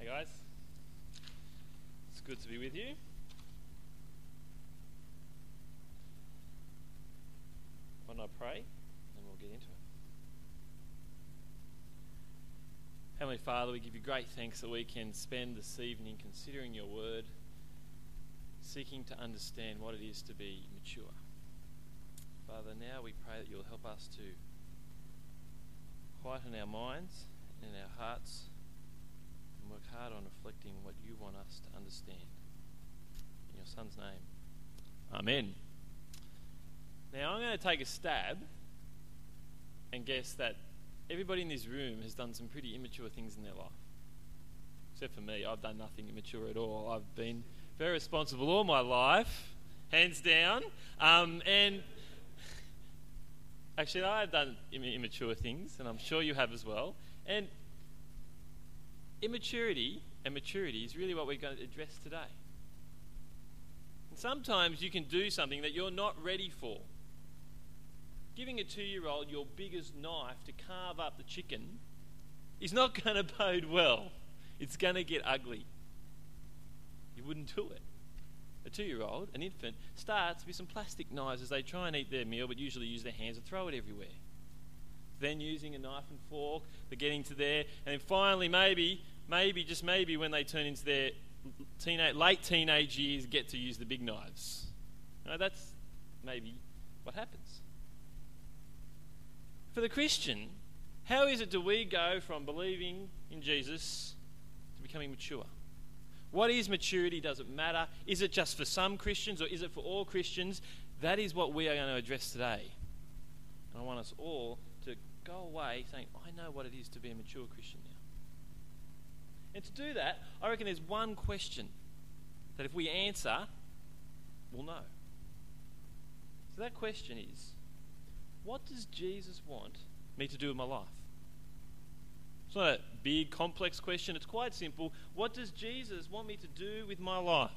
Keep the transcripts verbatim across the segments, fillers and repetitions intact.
Guys, it's good to be with you. Why not pray and we'll get into it. Heavenly Father, we give you great thanks that we can spend this evening considering your word, seeking to understand what it is to be mature. Father, now we pray that you'll help us to quieten our minds and our hearts and work hard on reflecting what you want us to understand. In your Son's name, Amen. Now I'm going to take a stab and guess that everybody in this room has done some pretty immature things in their life. Except for me, I've done nothing immature at all. I've been very responsible all my life, hands down. Um, and actually, I've done Im- immature things, and I'm sure you have as well. And immaturity and maturity is really what we're going to address today. And sometimes you can do something that you're not ready for. Giving a two-year-old your biggest knife to carve up the chicken is not going to bode well. It's going to get ugly. You wouldn't do it. A two-year-old, an infant, starts with some plastic knives as they try and eat their meal, but usually use their hands and throw it everywhere. Then using a knife and fork, they're getting to there, and then finally, maybe, maybe, just maybe, when they turn into their teenage, late teenage years, get to use the big knives. Now, that's maybe what happens. For the Christian, how is it do we go from believing in Jesus to becoming mature? What is maturity? Does it matter? Is it just for some Christians or is it for all Christians? That is what we are going to address today. And I want us all to go away saying, I know what it is to be a mature Christian now. And to do that, I reckon there's one question that if we answer, we'll know. So that question is, what does Jesus want me to do with my life? It's not a big, complex question. It's quite simple. What does Jesus want me to do with my life?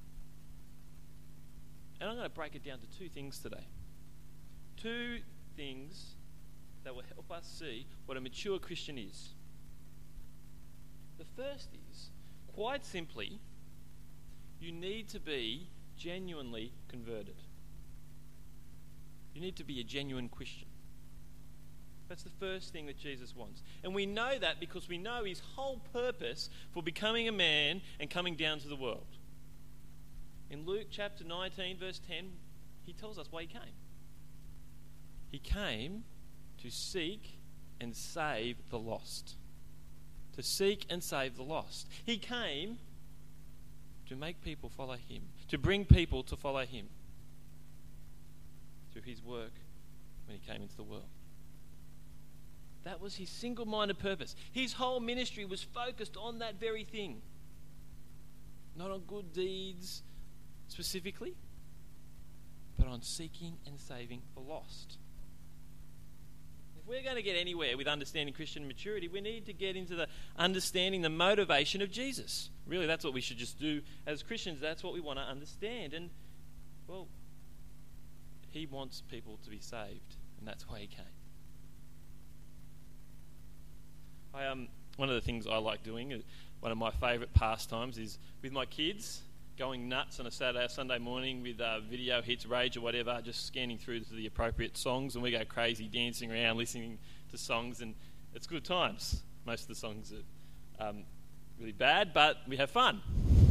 And I'm going to break it down to two things today. Two things that will help us see what a mature Christian is. The first is, quite simply, you need to be genuinely converted. You need to be a genuine Christian. That's the first thing that Jesus wants. And we know that because we know his whole purpose for becoming a man and coming down to the world. In Luke chapter nineteen, verse ten, he tells us why he came. He came to seek and save the lost. To seek and save the lost. He came to make people follow him. To bring people to follow him. Through his work when he came into the world. That was his single-minded purpose. His whole ministry was focused on that very thing. Not on good deeds specifically, but on seeking and saving the lost. If we're going to get anywhere with understanding Christian maturity, we need to get into the understanding the motivation of Jesus. Really, that's what we should just do as Christians. That's what we want to understand. And, well, he wants people to be saved, and that's why he came. I, um, one of the things I like doing, one of my favourite pastimes, is with my kids, going nuts on a Saturday or Sunday morning with uh, video hits, Rage or whatever, just scanning through to the appropriate songs, and we go crazy, dancing around, listening to songs, and it's good times. Most of the songs are um, really bad, but we have fun.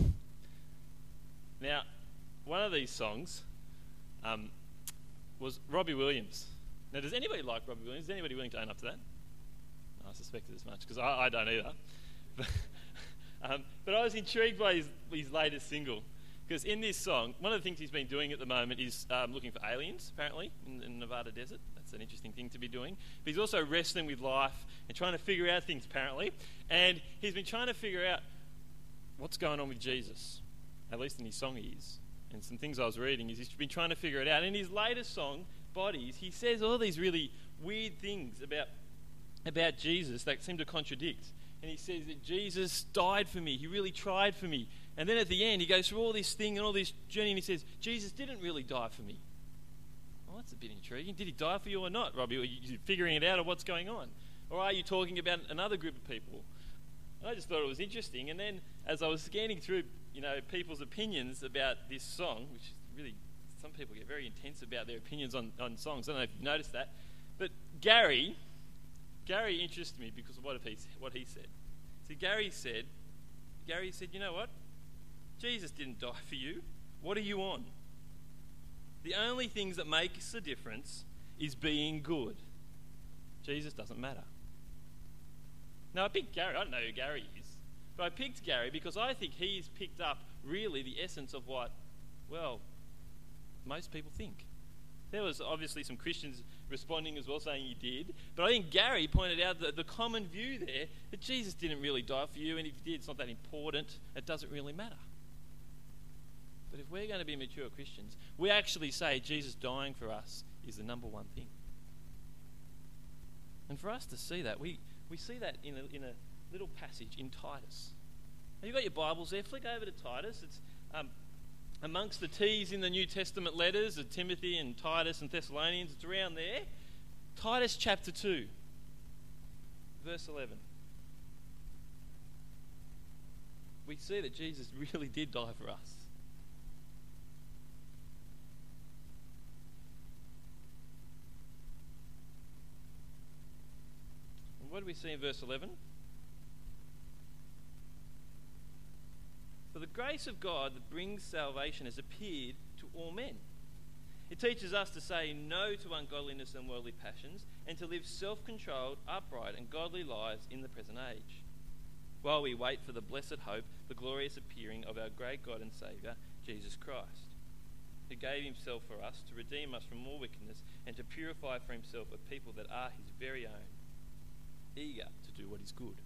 Now, one of these songs um, was Robbie Williams. Now, does anybody like Robbie Williams? Is anybody willing to own up to that? I suspected as much, because I, I don't either. But, um, but I was intrigued by his, his latest single, because in this song, one of the things he's been doing at the moment is um, looking for aliens, apparently, in the Nevada desert. That's an interesting thing to be doing. But he's also wrestling with life and trying to figure out things, apparently. And he's been trying to figure out what's going on with Jesus, at least in his song he is. And some things I was reading is he's been trying to figure it out. In his latest song, Bodies, he says all these really weird things about about Jesus that seem to contradict. And he says that Jesus died for me. He really tried for me. And then at the end, he goes through all this thing and all this journey, and he says, Jesus didn't really die for me. Well, that's a bit intriguing. Did he die for you or not, Robbie? Are you figuring it out, or what's going on? Or are you talking about another group of people? And I just thought it was interesting. And then as I was scanning through, you know, people's opinions about this song, which is really, some people get very intense about their opinions on, on songs. I don't know if you've noticed that. But Gary, Gary interested me because of what, he, what he said. So Gary said, Gary said, you know what? Jesus didn't die for you. What are you on? The only things that makes a difference is being good. Jesus doesn't matter. Now, I picked Gary. I don't know who Gary is. But I picked Gary because I think he's picked up really the essence of what, well, most people think. There was obviously some Christians responding as well, saying he did. But I think Gary pointed out the, the common view there that Jesus didn't really die for you, and if he did, it's not that important. It doesn't really matter. But if we're going to be mature Christians, we actually say Jesus dying for us is the number one thing. And for us to see that, we, we see that in a, in a little passage in Titus. Have you got your Bibles there? Flick over to Titus. It's um, amongst the T's in the New Testament letters of Timothy and Titus and Thessalonians. It's around there. Titus chapter two, verse eleven. We see that Jesus really did die for us. And what do we see in verse eleven? For the grace of God that brings salvation has appeared to all men. It teaches us to say no to ungodliness and worldly passions, and to live self-controlled, upright, and godly lives in the present age, while we wait for the blessed hope, the glorious appearing of our great God and Saviour, Jesus Christ, who gave himself for us to redeem us from all wickedness and to purify for himself a people that are his very own, eager to do what is good.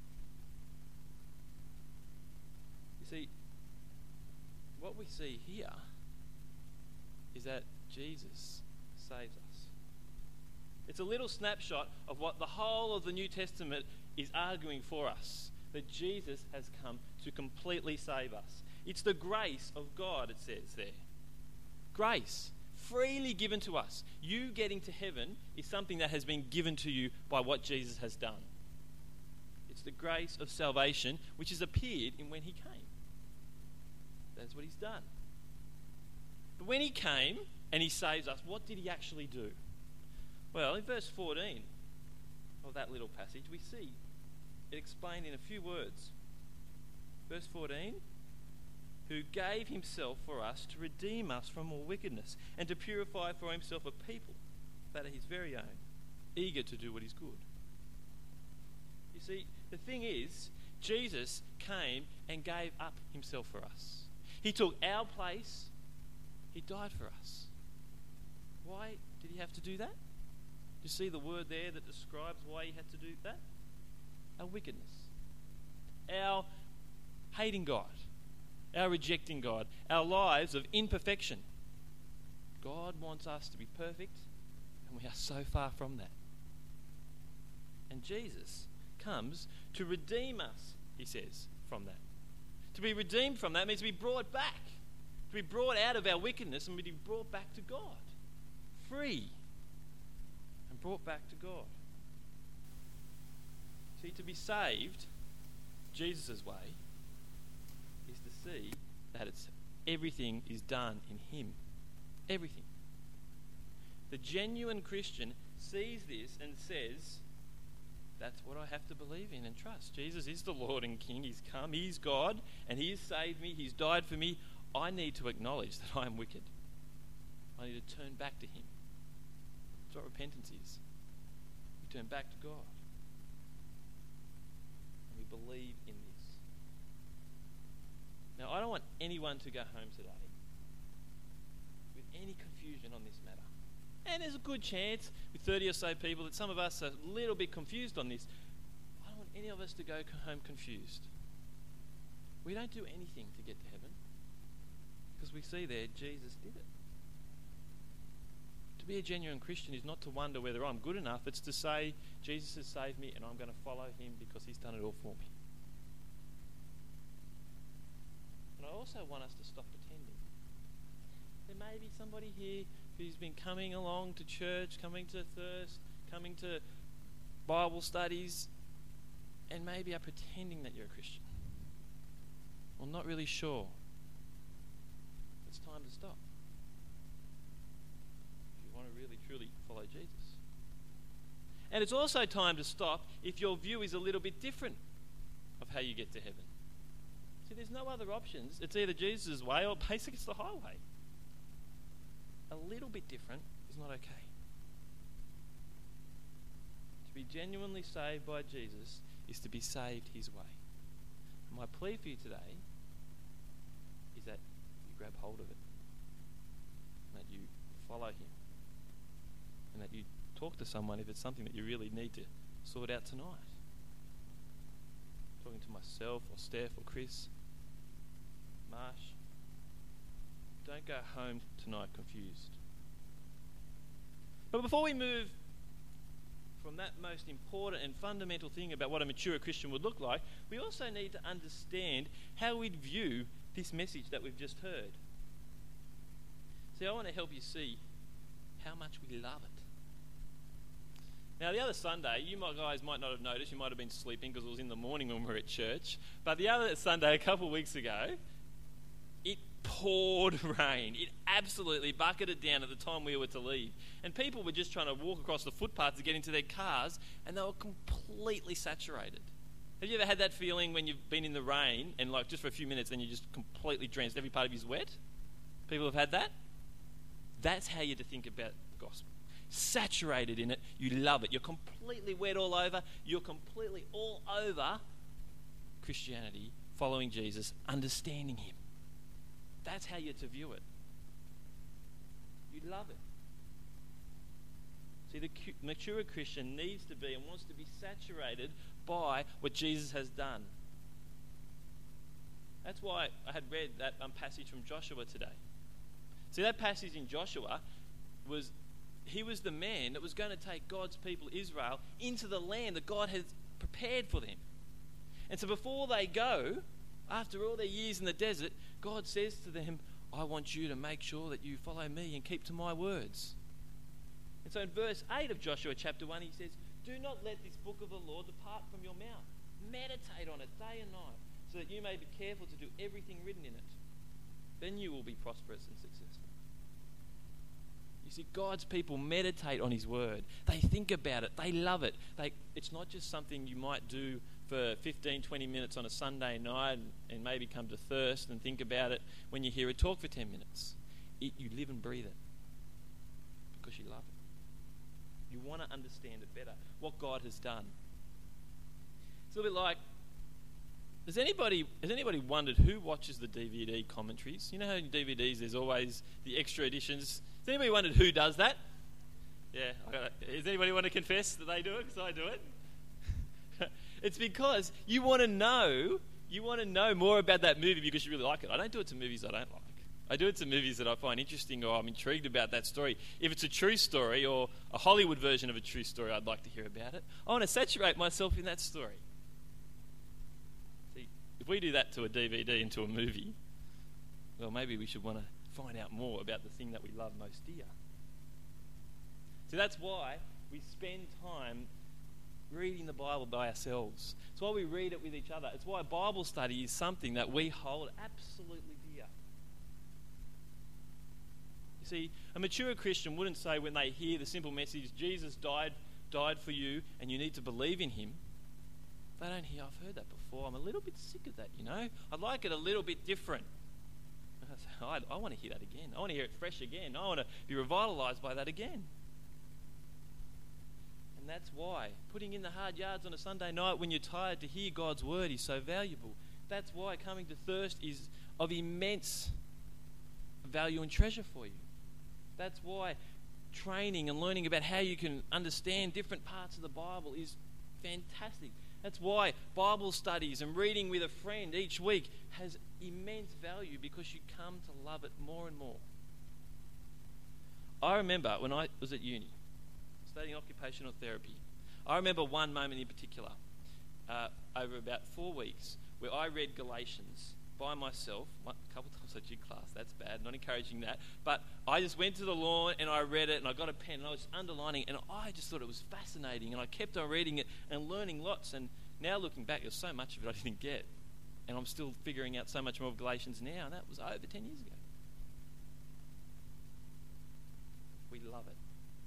See, what we see here is that Jesus saves us. It's a little snapshot of what the whole of the New Testament is arguing for us, that Jesus has come to completely save us. It's the grace of God, it says there. Grace, freely given to us. You getting to heaven is something that has been given to you by what Jesus has done. It's the grace of salvation which has appeared in when he came. That's what he's done. But when he came and he saves us, what did he actually do? Well, in verse fourteen of that little passage, we see it explained in a few words. Verse fourteen, who gave himself for us to redeem us from all wickedness and to purify for himself a people that are his very own, eager to do what is good. You see, the thing is, Jesus came and gave up himself for us. He took our place. He died for us. Why did he have to do that? Do you see the word there that describes why he had to do that? Our wickedness. Our hating God. Our rejecting God. Our lives of imperfection. God wants us to be perfect, and we are so far from that. And Jesus comes to redeem us, he says, from that. To be redeemed from that means to be brought back. To be brought out of our wickedness and to be brought back to God. Free. And brought back to God. See, to be saved, Jesus' way, is to see that it's everything is done in him. Everything. The genuine Christian sees this and says, that's what I have to believe in and trust. Jesus is the Lord and King. He's come. He's God. And he has saved me. He's died for me. I need to acknowledge that I am wicked. I need to turn back to him. That's what repentance is. We turn back to God. And we believe in this. Now, I don't want anyone to go home today with any confusion on this matter. And there's a good chance with thirty or so people that some of us are a little bit confused on this. I don't want any of us to go home confused. We don't do anything to get to heaven because we see there Jesus did it. To be a genuine Christian is not to wonder whether I'm good enough. It's to say Jesus has saved me and I'm going to follow him because he's done it all for me. And I also want us to stop pretending. There may be somebody here who's been coming along to church, coming to Thirst, coming to Bible studies, and maybe are pretending that you're a Christian, or not really sure, it's time to stop. If you want to really, truly follow Jesus. And it's also time to stop if your view is a little bit different of how you get to heaven. See, there's no other options. It's either Jesus' way or basically it's the highway. A little bit different is not okay. To be genuinely saved by Jesus is to be saved his way. My plea for you today is that you grab hold of it, and that you follow him, and that you talk to someone if it's something that you really need to sort out tonight. Talking to myself or Steph or Chris, Marsh. Don't go home tonight confused. But before we move from that most important and fundamental thing about what a mature Christian would look like, we also need to understand how we'd view this message that we've just heard. See, I want to help you see how much we love it. Now, the other Sunday, you might, guys might not have noticed, you might have been sleeping because it was in the morning when we were at church, but the other Sunday, a couple of weeks ago, it poured rain. It absolutely bucketed down at the time we were to leave. And people were just trying to walk across the footpath to get into their cars, and they were completely saturated. Have you ever had that feeling when you've been in the rain, and like just for a few minutes, and you're just completely drenched, every part of you's wet? People have had that? That's how you're to think about the gospel. Saturated in it, you love it. You're completely wet all over. You're completely all over Christianity, following Jesus, understanding him. That's how you're to view it. You love it. See, the mature Christian needs to be and wants to be saturated by what Jesus has done. That's why I had read that um, passage from Joshua today. See, that passage in Joshua was, he was the man that was going to take God's people, Israel, into the land that God has prepared for them. And so before they go, after all their years in the desert, God says to them, I want you to make sure that you follow me and keep to my words. And so in verse eight of Joshua chapter one, he says, do not let this book of the law depart from your mouth. Meditate on it day and night, so that you may be careful to do everything written in it. Then you will be prosperous and successful. You see, God's people meditate on his word. They think about it. They love it. They, it's not just something you might do for fifteen, twenty minutes on a Sunday night and, and maybe come to thirst and think about it when you hear a talk for ten minutes. It, you live and breathe it because you love it. You want to understand it better, what God has done. It's a little bit like, Has anybody has anybody wondered who watches the D V D commentaries? You know how in D V Ds there's always the extra editions. Has anybody wondered who does that? Yeah, I got it. Does anybody want to confess that they do it? Because I do it. It's because you want to know, you want to know more about that movie because you really like it. I don't do it to movies I don't like. I do it to movies that I find interesting or I'm intrigued about that story. If it's a true story or a Hollywood version of a true story, I'd like to hear about it. I want to saturate myself in that story. See, if we do that to a D V D and to a movie, well, maybe we should want to find out more about the thing that we love most dear. So that's why we spend time reading the Bible by ourselves. It's why we read it with each other. It's why Bible study is something that we hold absolutely dear. You see, a mature Christian wouldn't say when they hear the simple message, Jesus died, died for you and you need to believe in him. They don't hear, I've heard that before. I'm a little bit sick of that, you know. I'd like it a little bit different. I, I want to hear that again. I want to hear it fresh again. I want to be revitalized by that again. And that's why putting in the hard yards on a Sunday night when you're tired to hear God's word is so valuable. That's why coming to Thirst is of immense value and treasure for you. That's why training and learning about how you can understand different parts of the Bible is fantastic. That's why Bible studies and reading with a friend each week has immense value because you come to love it more and more. I remember when I was at uni, studying occupational therapy, I remember one moment in particular, uh, over about four weeks, where I read Galatians by myself, one, a couple times I did class, that's bad, not encouraging that, but I just went to the lawn and I read it and I got a pen and I was underlining it and I just thought it was fascinating and I kept on reading it and learning lots and Now looking back, there's so much of it I didn't get. And I'm still figuring out so much more of Galatians now, and that was over ten years ago. We love it.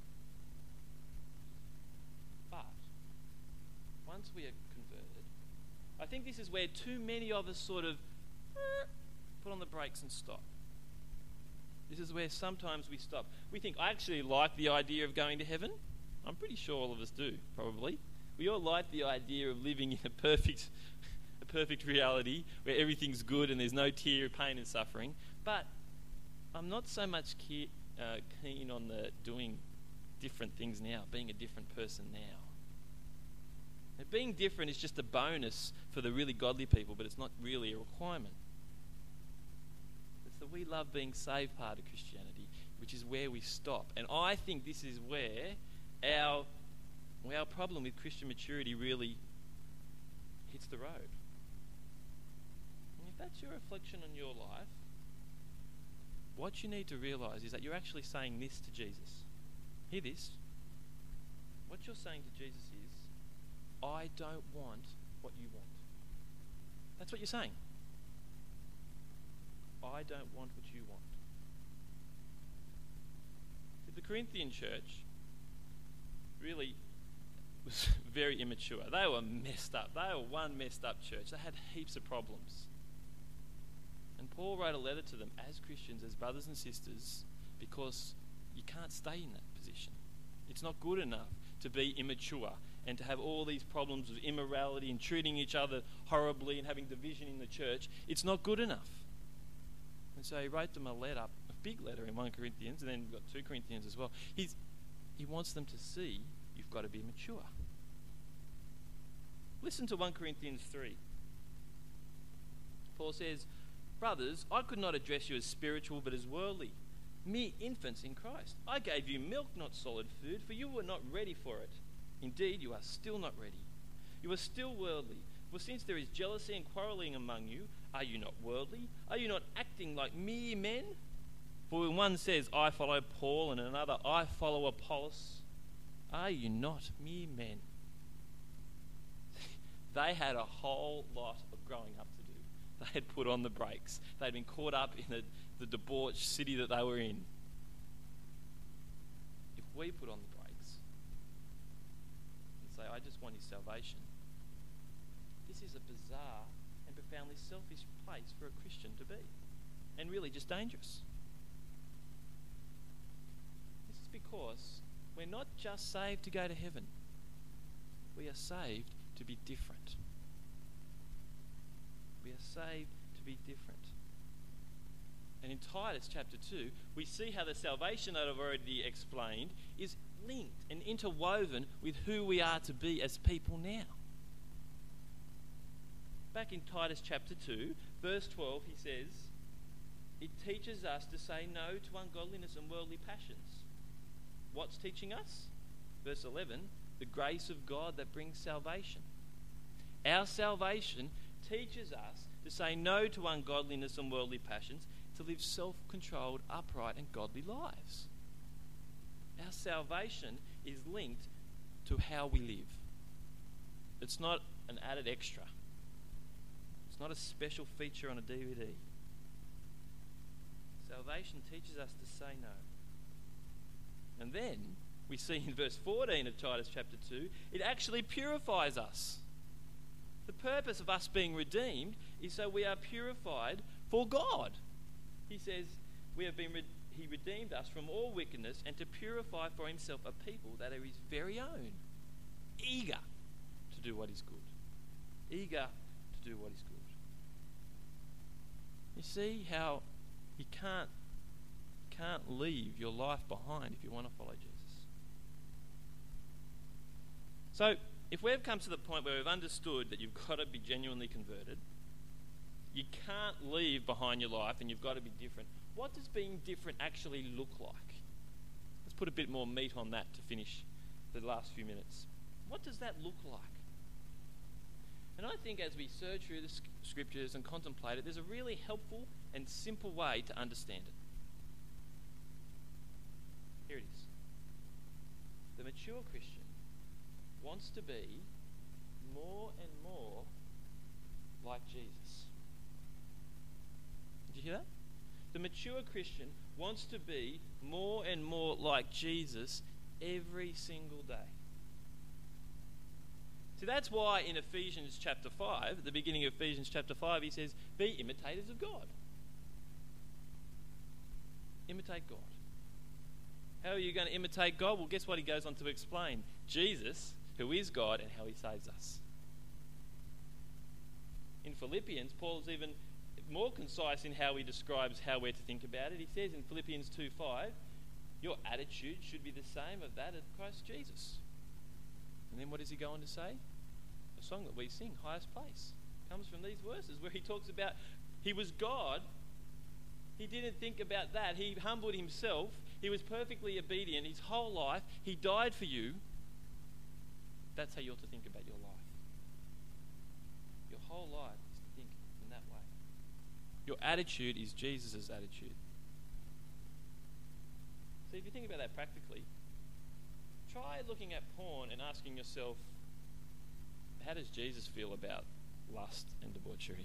But once we are converted, I think this is where too many of us sort of eh, put on the brakes and stop. This is where sometimes we stop. We think, I actually like the idea of going to heaven. I'm pretty sure all of us do, probably. We all like the idea of living in a perfect, a perfect reality where everything's good and there's no tear, pain and suffering. But I'm not so much ke- uh, keen on the doing different things now, being a different person now. Now. Being different is just a bonus for the really godly people, but it's not really a requirement. It's the we love being saved part of Christianity, which is where we stop. And I think this is where our, our problem with Christian maturity really hits the road. And if that's your reflection on your life, what you need to realise is that you're actually saying this to Jesus. Hear this. What you're saying to Jesus is, I don't want what you want. That's what you're saying. I don't want what you want. The Corinthian church really was very immature. They were messed up. They were one messed up church. They had heaps of problems. And Paul wrote a letter to them as Christians, as brothers and sisters, because you can't stay in that position. It's not good enough to be immature and to have all these problems of immorality and treating each other horribly and having division in the church. It's not good enough. And so he wrote them a letter, a big letter in First Corinthians, and then we've got Second Corinthians as well. He's, he wants them to see you've got to be mature. Listen to First Corinthians three. Paul says, brothers, I could not address you as spiritual but as worldly, mere infants in Christ. I gave you milk, not solid food, for you were not ready for it. Indeed, you are still not ready. You are still worldly. For since there is jealousy and quarrelling among you, are you not worldly? Are you not acting like mere men? For when one says, I follow Paul, and another, I follow Apollos, are you not mere men? They had a whole lot of growing up to do. They had put on the brakes. They'd been caught up in the, the debauched city that they were in. If we put on the brakes and say, I just want his salvation, this is a bizarre and profoundly selfish place for a Christian to be, and really just dangerous. This is because we're not just saved to go to heaven. We are saved to be different. We are saved to be different. And in Titus chapter two, we see how the salvation that I've already explained is linked and interwoven with who we are to be as people now. Back in Titus chapter two, verse twelve, he says, it teaches us to say no to ungodliness and worldly passions. What's teaching us? Verse eleven, the grace of God that brings salvation. Our salvation teaches us to say no to ungodliness and worldly passions, to live self-controlled, upright and godly lives. Our salvation is linked to how we live. It's not an added extra. It's not a special feature on a D V D. Salvation teaches us to say no. And then we see in verse fourteen of Titus chapter two, it actually purifies us. The purpose of us being redeemed is so we are purified for God. He says we have been re- he redeemed us from all wickedness and to purify for himself a people that are his very own, eager to do what is good. Eager to do what is good. You see how you can't can't leave your life behind if you want to follow Jesus. So, if we've come to the point where we've understood that you've got to be genuinely converted, you can't leave behind your life and you've got to be different, what does being different actually look like? Let's put a bit more meat on that to finish the last few minutes. What does that look like? And I think as we search through the scriptures and contemplate it, there's a really helpful and simple way to understand it. Here it is. The mature Christian wants to be more and more like Jesus. Did you hear that? The mature Christian wants to be more and more like Jesus every single day. So that's why in Ephesians chapter five, at the beginning of Ephesians chapter five, he says, be imitators of God. Imitate God. How are you going to imitate God? Well, guess what he goes on to explain? Jesus, who is God, and how he saves us. In Philippians, Paul's even more concise in how he describes how we're to think about it. He says in Philippians two five, your attitude should be the same of that of Christ Jesus. And then what does he go on to say? A song that we sing, Highest Place, comes from these verses where he talks about he was God. He didn't think about that. He humbled himself. He was perfectly obedient his whole life. He died for you. That's how you ought to think about your life. Your whole life is to think in that way. Your attitude is Jesus' attitude. So if you think about that practically, try looking at porn and asking yourself, how does Jesus feel about lust and debauchery?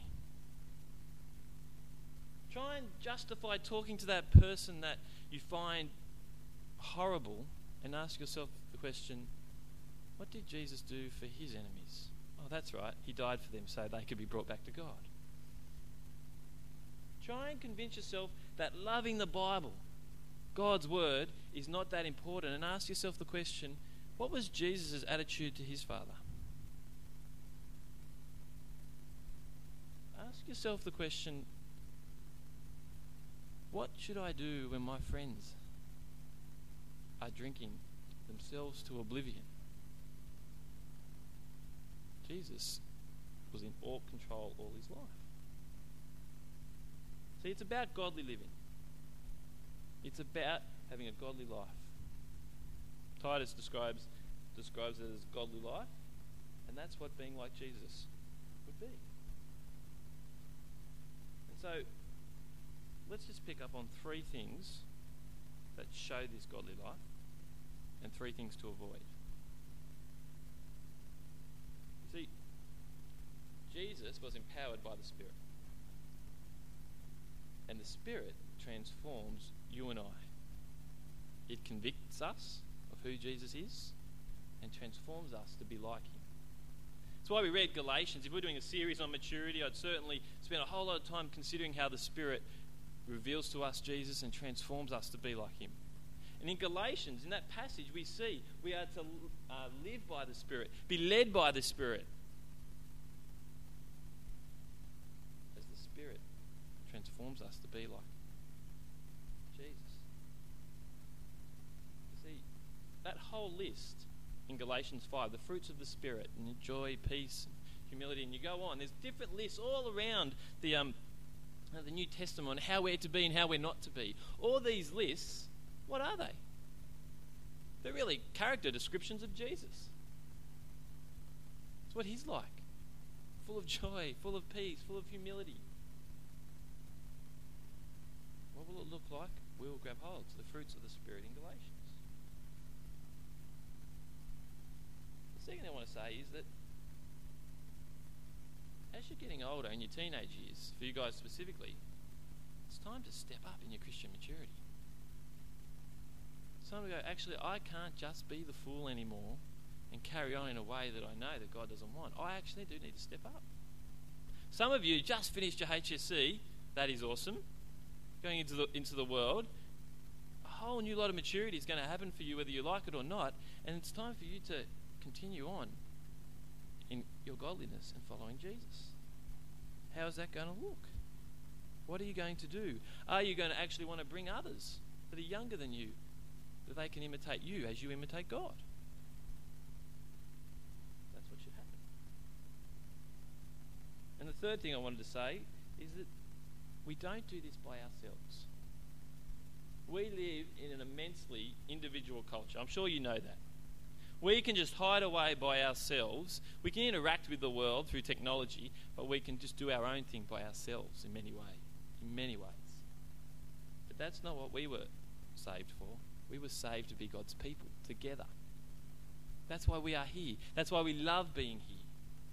Try and justify talking to that person that you find horrible and ask yourself the question, what did Jesus do for his enemies? Oh, that's right, he died for them so they could be brought back to God. Try and convince yourself that loving the Bible, God's word, is not that important, and ask yourself the question, what was Jesus' attitude to his Father? Ask yourself the question, what should I do when my friends are drinking themselves to oblivion? Jesus was in all control all his life. See, it's about godly living. It's about having a godly life. Titus describes describes it as godly life, and that's what being like Jesus would be. And so, let's just pick up on three things that show this godly life and three things to avoid. You see, Jesus was empowered by the Spirit. And the Spirit transforms you and I. It convicts us of who Jesus is and transforms us to be like him. That's why we read Galatians. If we're doing a series on maturity, I'd certainly spend a whole lot of time considering how the Spirit reveals to us Jesus and transforms us to be like him. And in Galatians, in that passage, we see we are to uh, live by the Spirit, be led by the Spirit. As the Spirit transforms us to be like Jesus. You see, that whole list in Galatians five, the fruits of the Spirit, and joy, peace, humility, and you go on. There's different lists all around the um, the New Testament on how we're to be and how we're not to be. All these lists, what are they? They're really character descriptions of Jesus. It's what he's like. Full of joy, full of peace, full of humility. What will it look like? We will grab hold to the fruits of the Spirit in Galatians. The second thing I want to say is that as you're getting older in your teenage years, for you guys specifically, it's time to step up in your Christian maturity. It's time to go, actually, I can't just be the fool anymore and carry on in a way that I know that God doesn't want. I actually do need to step up. Some of you just finished your H S C. That is awesome. Going into the, into the world. A whole new lot of maturity is going to happen for you whether you like it or not. And it's time for you to continue on in your godliness and following Jesus. How is that going to look? What are you going to do? Are you going to actually want to bring others that are younger than you, that they can imitate you as you imitate God? That's what should happen. And the third thing I wanted to say is that we don't do this by ourselves. We live in an immensely individual culture. I'm sure you know that. We can just hide away by ourselves. We can interact with the world through technology, but we can just do our own thing by ourselves in many ways. In many ways. But that's not what we were saved for. We were saved to be God's people together. That's why we are here. That's why we love being here.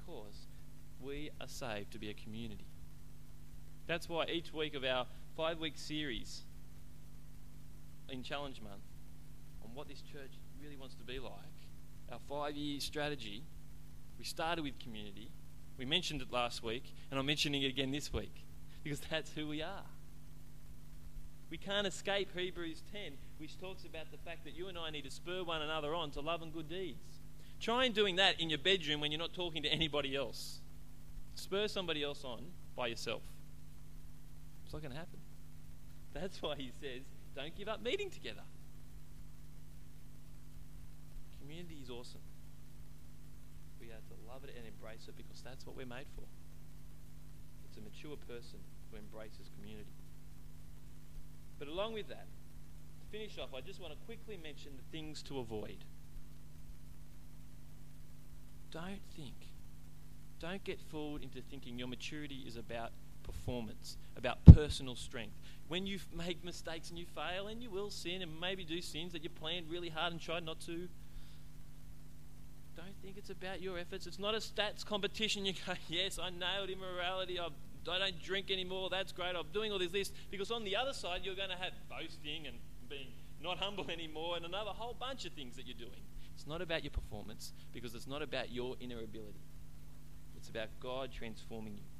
because we are saved to be a community. That's why each week of our five-week series in Challenge Month on what this church really wants to be like, our five-year strategy, we started with community. We mentioned it last week, and I'm mentioning it again this week because that's who we are. We can't escape Hebrews ten, which talks about the fact that you and I need to spur one another on to love and good deeds. Try and doing that in your bedroom when you're not talking to anybody else. Spur somebody else on by yourself. It's not going to happen. That's why he says, don't give up meeting together. Community is awesome. We have to love it and embrace it because that's what we're made for. It's a mature person who embraces community. But along with that, to finish off, I just want to quickly mention the things to avoid. Don't think, don't get fooled into thinking your maturity is about performance, about personal strength. When you make mistakes and you fail, and you will sin and maybe do sins that you planned really hard and tried not to, don't think it's about your efforts. It's not a stats competition. You go, yes, I nailed immorality. I've, I don't drink anymore. That's great. I'm doing all this, this. Because on the other side, you're going to have boasting and being not humble anymore and another whole bunch of things that you're doing. It's not about your performance because it's not about your inner ability. It's about God transforming you.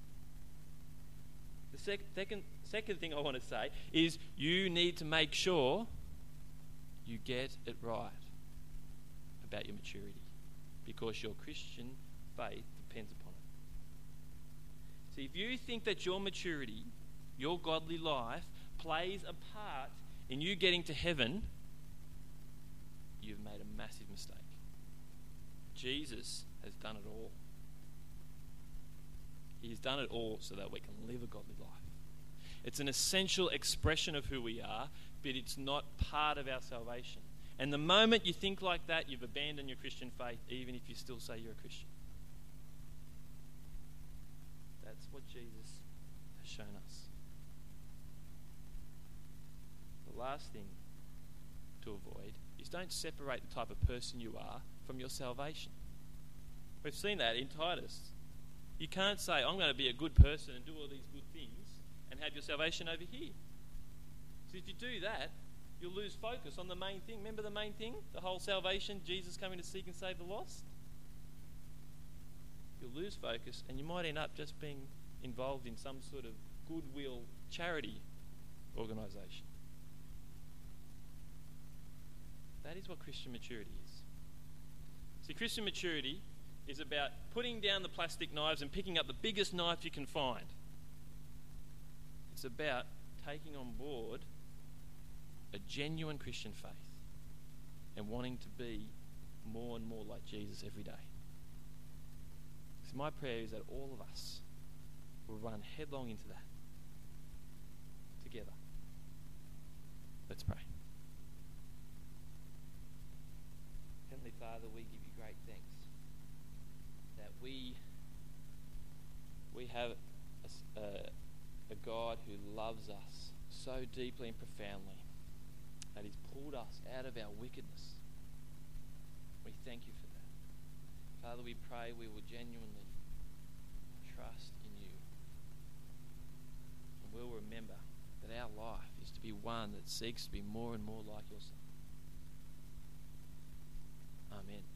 The sec- second, second thing I want to say is you need to make sure you get it right about your maturity because your Christian faith depends upon it. See, if you think that your maturity, your godly life, plays a part in you getting to heaven, you've made a massive mistake. Jesus has done it all. He's done it all so that we can live a godly life. It's an essential expression of who we are, but it's not part of our salvation. And the moment you think like that, you've abandoned your Christian faith, even if you still say you're a Christian. That's what Jesus has shown us. The last thing to avoid is don't separate the type of person you are from your salvation. We've seen that in Titus. You can't say, I'm going to be a good person and do all these good things and have your salvation over here. So if you do that, you'll lose focus on the main thing. Remember the main thing? The whole salvation, Jesus coming to seek and save the lost? You'll lose focus and you might end up just being involved in some sort of goodwill charity organisation. That is what Christian maturity is. See, Christian maturity is about putting down the plastic knives and picking up the biggest knife you can find. It's about taking on board a genuine Christian faith and wanting to be more and more like Jesus every day. So my prayer is that all of us will run headlong into that together. Let's pray. Heavenly Father, we give you great thanks that we we have a, a, a God who loves us so deeply and profoundly that he's pulled us out of our wickedness. We thank you for that. Father, we pray we will genuinely trust in you. And we'll remember that our life is to be one that seeks to be more and more like your Son. Amen.